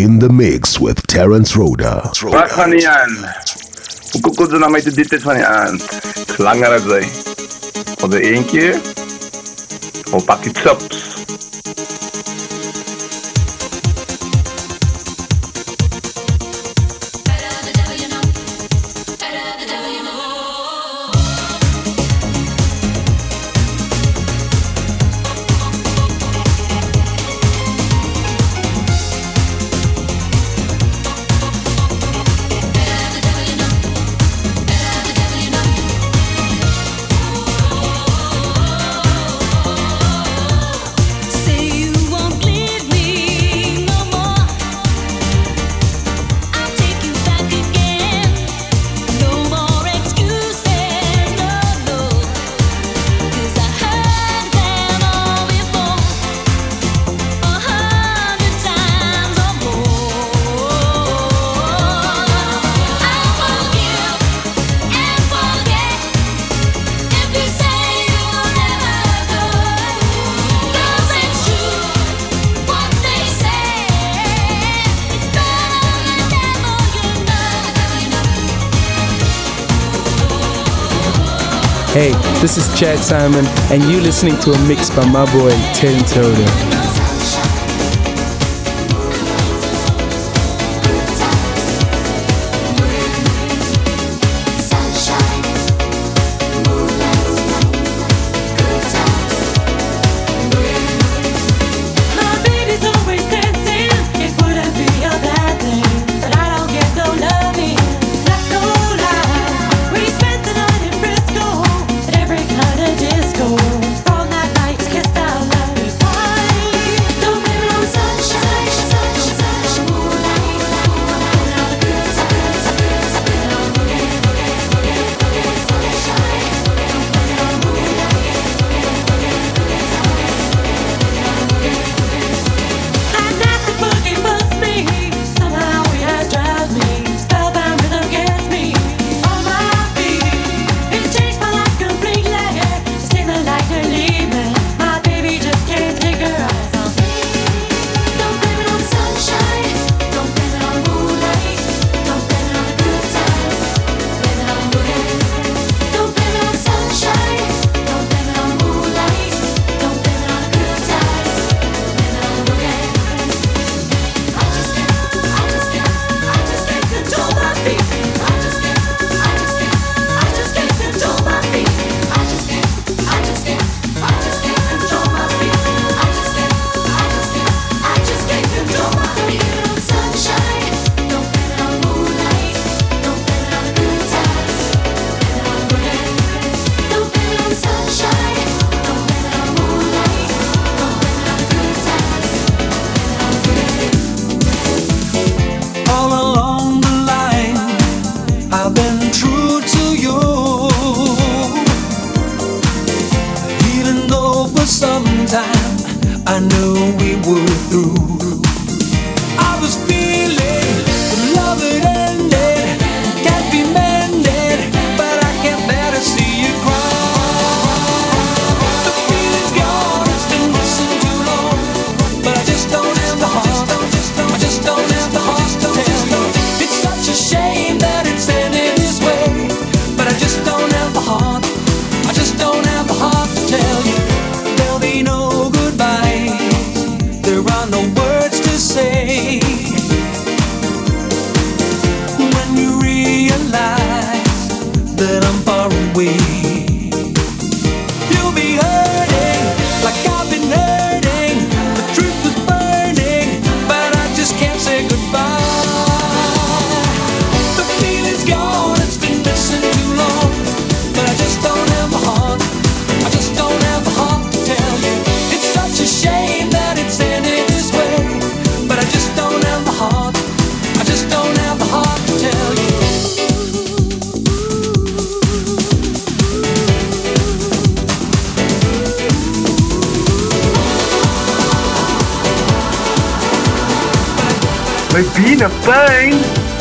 in the mix with Terence Roda. Wat van die aan? Hoe komt het naar mij te dit van die aan? Langer als zij. Voor de één keer. Of pak je chops. Hey, this is Chad Simon, and you're listening to a mix by my boy, Terence Roda. My pinapay!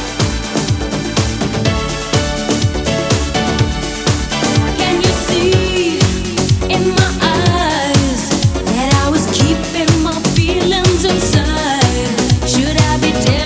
Can you see in my eyes that I was keeping my feelings inside? Should I be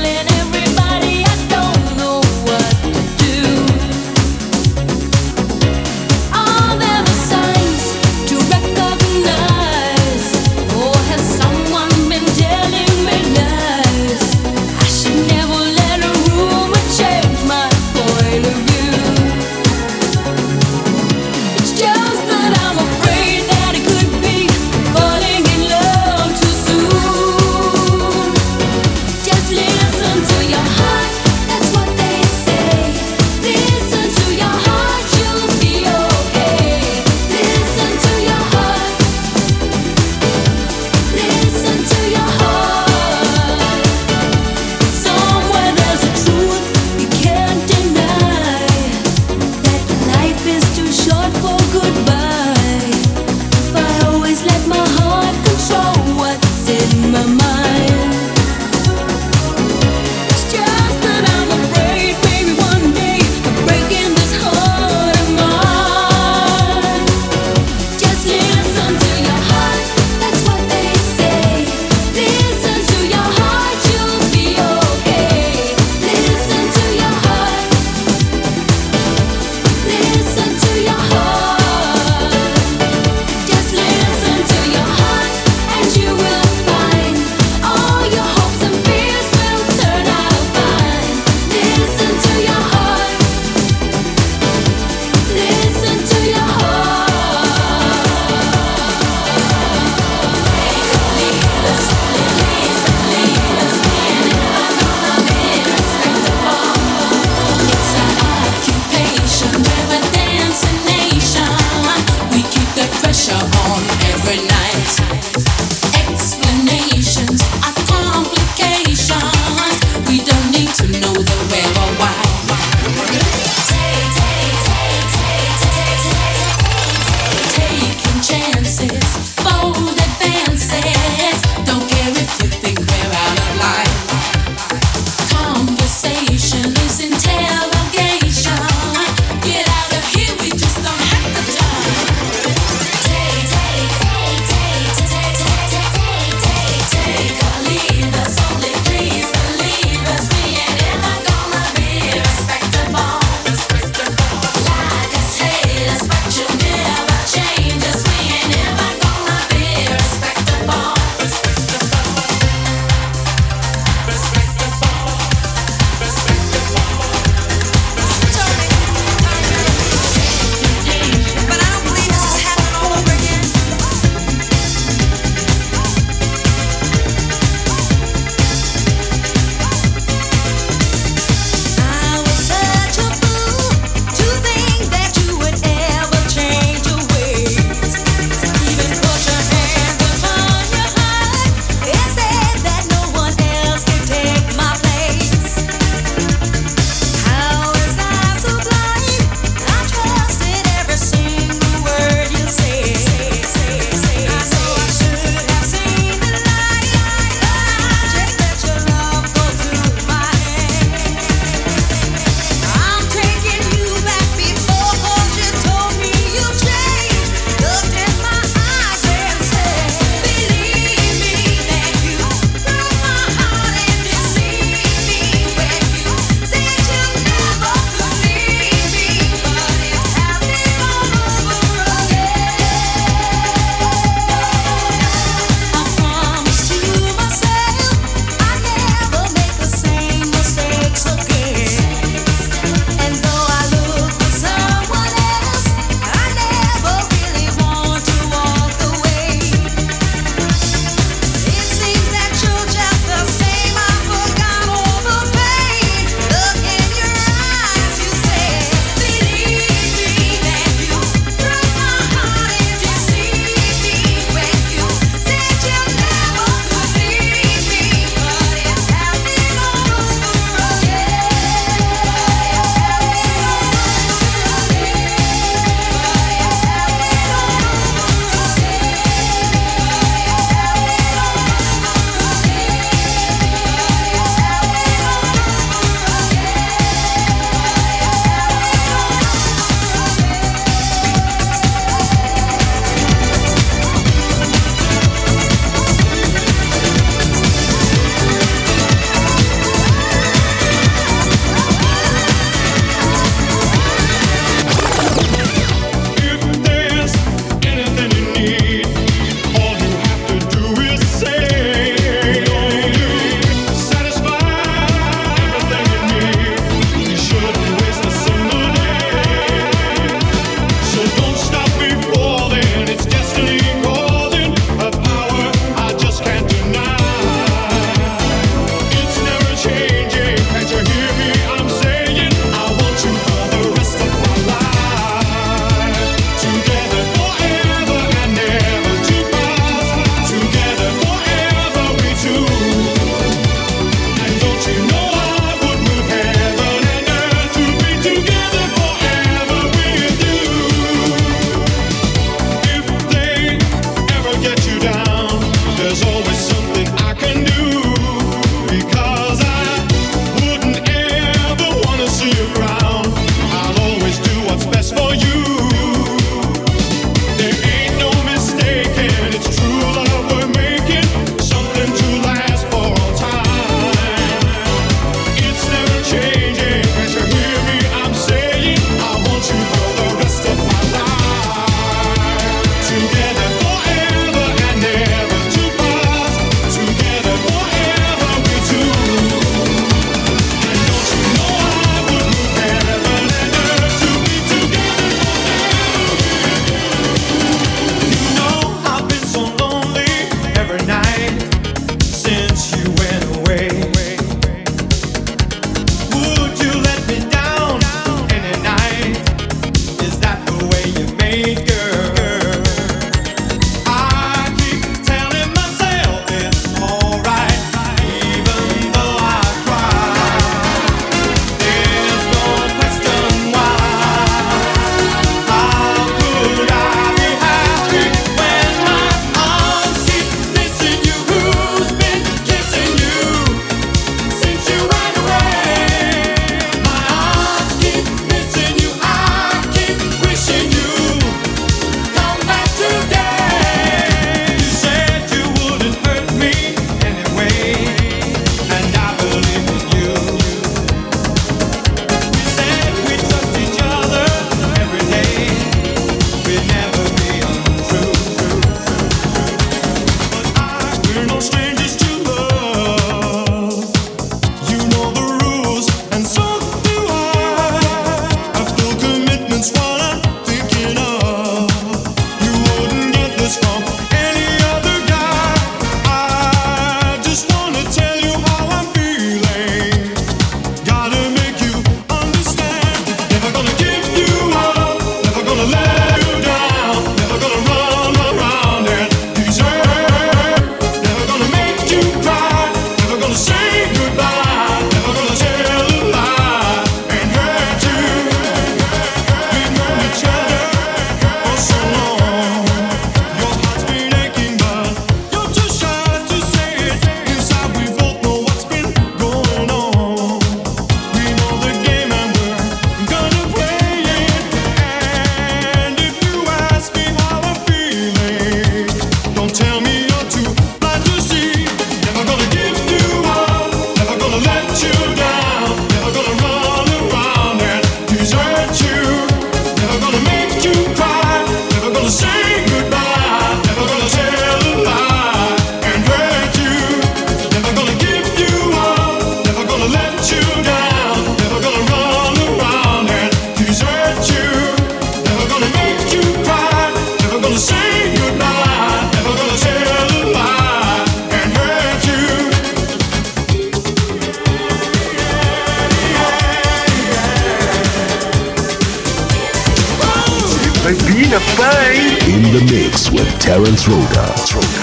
In the mix with Terrence Rhoda.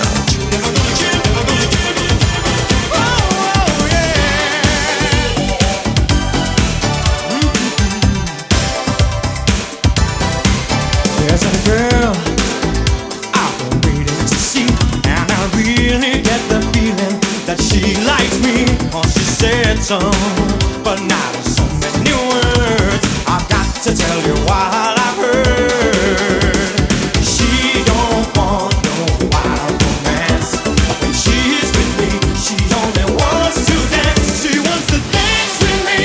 There's a girl I've been waiting to see, and I really get the feeling that she likes me. Oh, she said so, but not in so many words. I've got to tell you what I've heard. She don't want no wild romance. When she's with me, she only wants to dance. She wants to dance with me,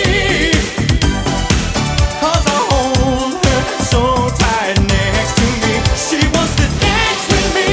'cause I hold her so tight next to me. She wants to dance with me,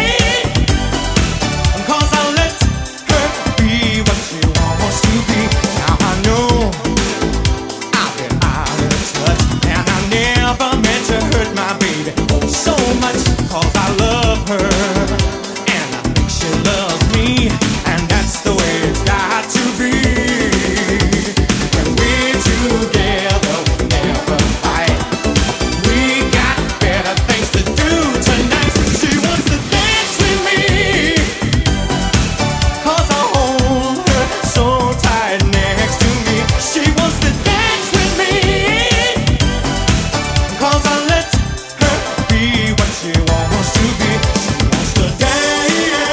'cause I let her be what she wants to be. Now I know I've been out of touch, and I never meant to hurt my baby oh so much, 'cause I love her, and I think she loves me, and that's the way it's got to be. When we're together, we never fight. We got better things to do tonight. She wants to dance with me, 'cause I hold her so tight next to me. She wants to dance with me, 'cause I let her be what she wants to be. She wants to dance.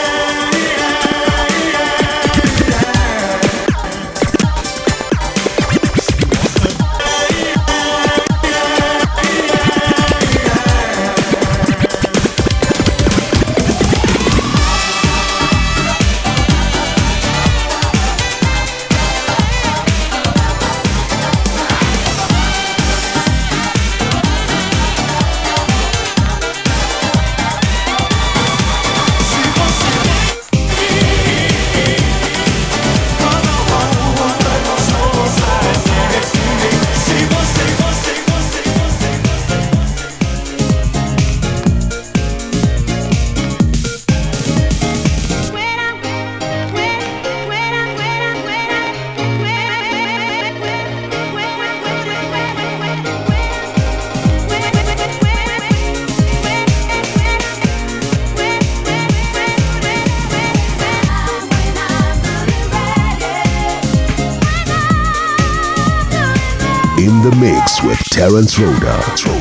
In the mix with Terrence Rhoda.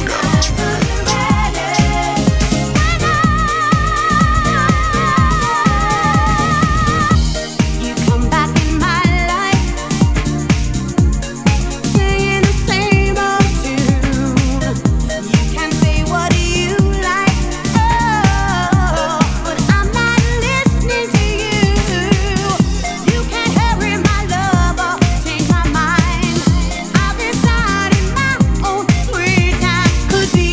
You come back in my life, singing the same old tune. You can say what you like, oh, but I'm not listening to you. You can't hurry my love or change my mind. I've decided my own sweet time could be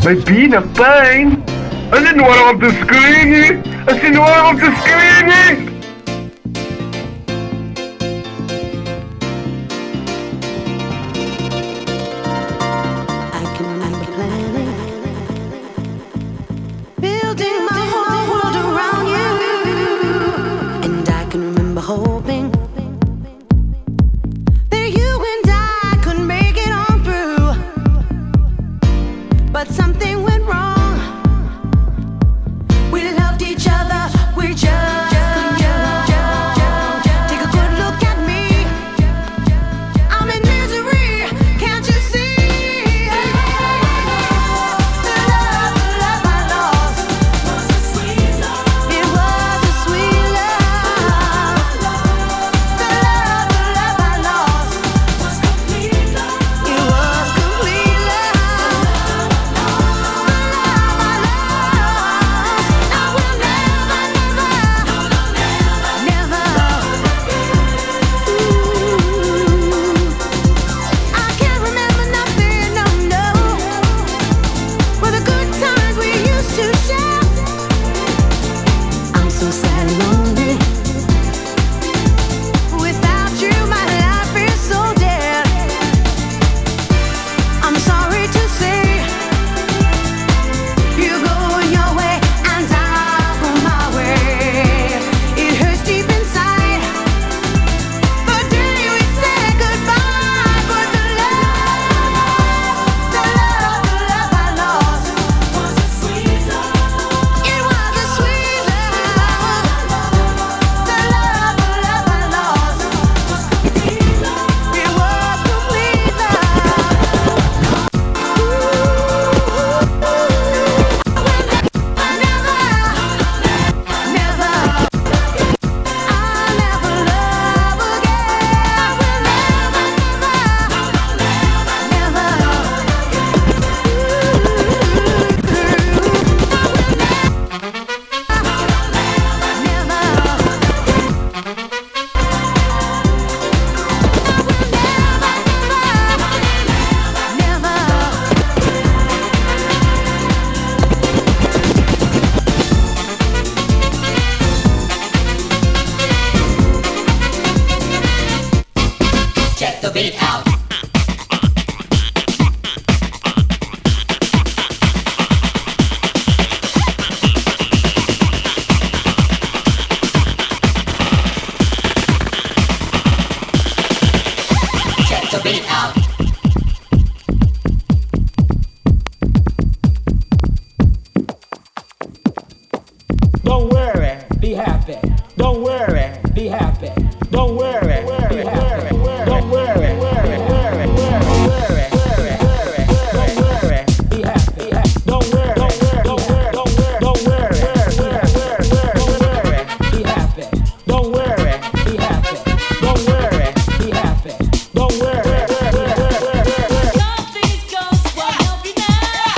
May Bina pijn. Asinwara op de screen. Asinwara op de screen. I can remember planning, building my whole world around you, and I can remember hoping that you and I could make it on through, but something went wrong. We loved each other, we just take a good look at me. I'm in misery, can't you see? The love I lost was a sweet love. It was a sweet love. The love I lost was complete love. It was complete love. The love I lost, I will never, never. I can't remember nothing, no. For the good times we used to share. I'm so sad and lonely. Without you, my life is so dead. I'm sorry to say, you go your way and I go my way. It hurts deep inside. The day we said goodbye, but the love I lost was a sweet love. It was a sweet love. The love I lost was complete love. It was complete love. Check the beat out. Check the beat out. Don't worry, be happy. Don't worry, be happy. Don't worry, be happy. Don't worry, worry, worry, worry, worry, worry, don't worry, be happy. Don't worry, don't worry, don't worry, don't worry, be happy. Don't worry, be happy. Don't worry, be happy. Don't worry. Nothing goes well enough.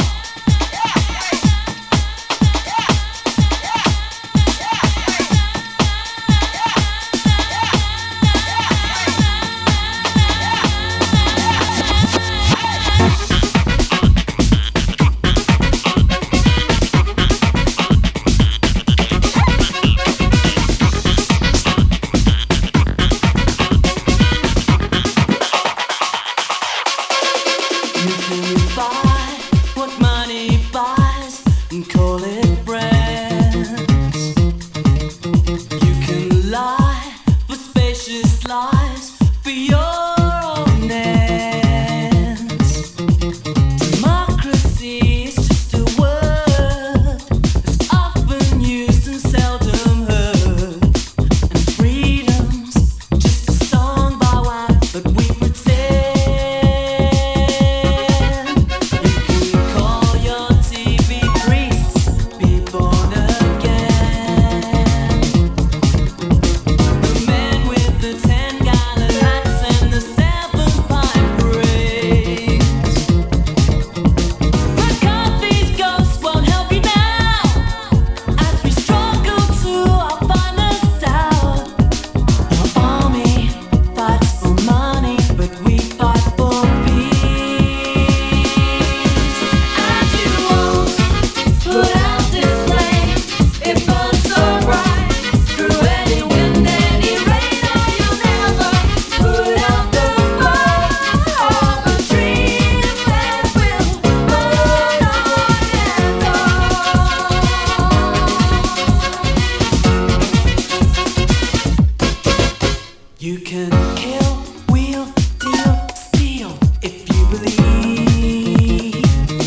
You can kill, wheel, deal, steal if you believe.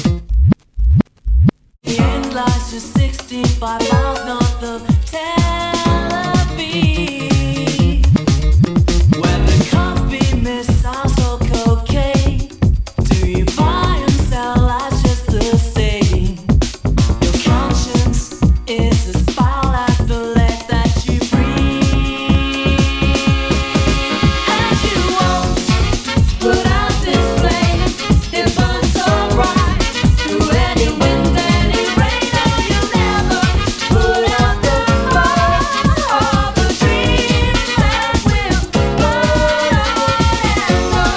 The end lies just 65 miles north of Tel Aviv, where the coffee missiles or cocaine. Do you buy and sell? That's just the same. Your conscience is as foul as the lead that you breathe. And you won't put out this flame. It burns so bright through any wind, any rain. Oh, you'll never put out the fire of a dream that will burn on and on.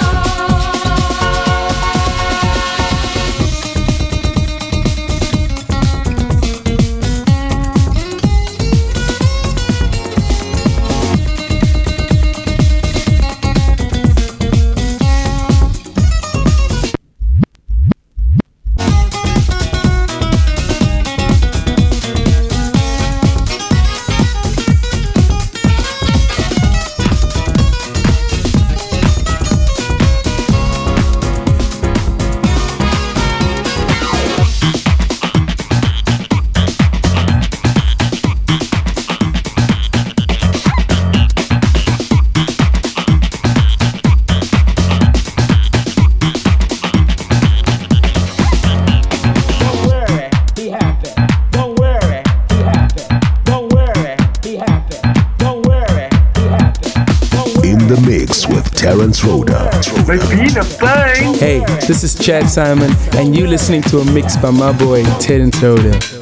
Don't worry, be happy. Don't worry, be happy. Don't worry, be happy. Don't worry, be happy. Don't worry. In the mix with Terrence Rhoda. Mijn bienen, bang! Hey, this is Chad Simon, and you listening to a mix by my boy Terrence Rhoda.